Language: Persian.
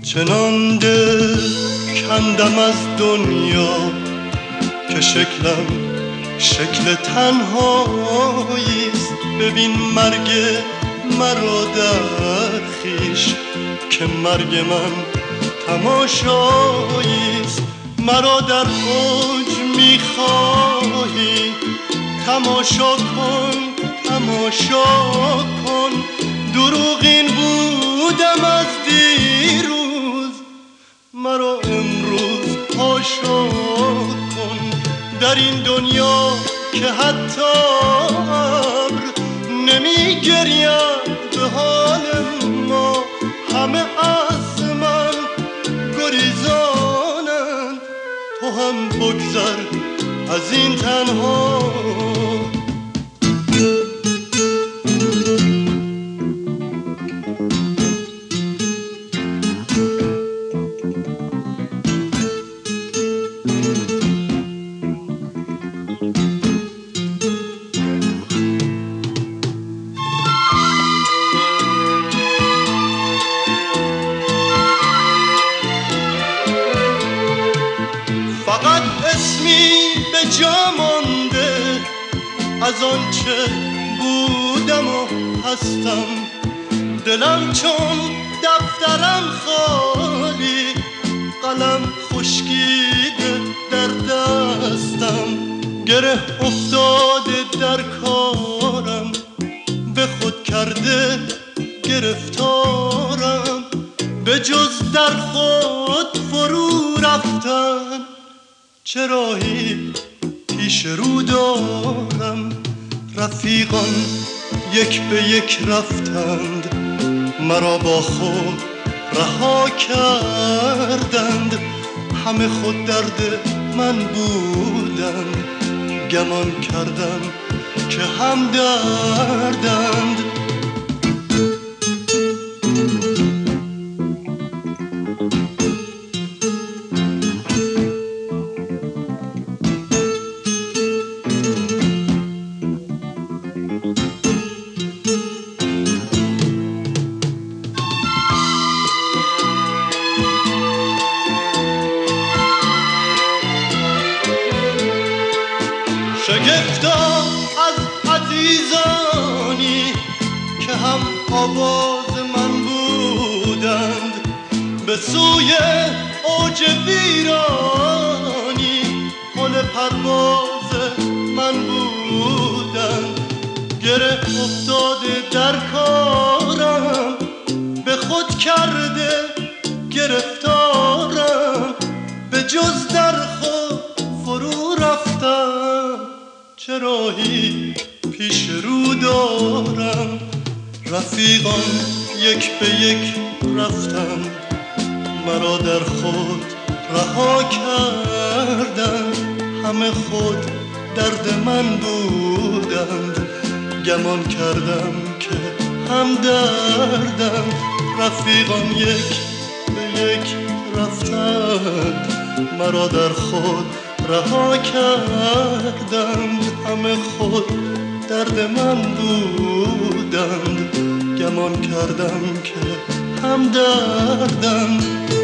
چنان دل کندم از دنیا که شکلم شکل تنهاییست. ببین مرگ مرا در خویش که مرگ من تماشاییست. مرا در اوج میخواهی تماشا کن تماشا کن. دروغین بودم از دیروز مرا امروز حاشا کن. در این دنیا که حتی ابر نمی گرید به حال ما، همه از من گریزانند. تو هم بگذر از این تنها. فقط اسمی به جا مانده از آنچه بودم و هستم. دلم چون دفترم خالی، قلم خشکیده در دستم. گره افتاده در کارم، به خود کرده گرفتارم. به جز در خود فرو رفتن چه راهی پیش رو دارم. رفیقان یک به یک رفتند، مرا با خود رها کردند. همه خود درد من بودند، گمان کردم که هم دردند. شگفتا از عزیزانی که هم آواز من بودند، به سوی اوج ویرانی پل پرواز من بودند. گره افتاده در کارم، به خود کرده گرفتارم. به جز در خود فرو رفتم چه راهی پیش رو دارم. رفیقان یک به یک رفتند، مرا در خود رها کردند. همه خود درد من بودند، گمان کردم که هم دردند. رفیقان یک به یک رفتند، مرا در خود رها کردند. همه خود درد من بودند، گمان کردم که هم دردند.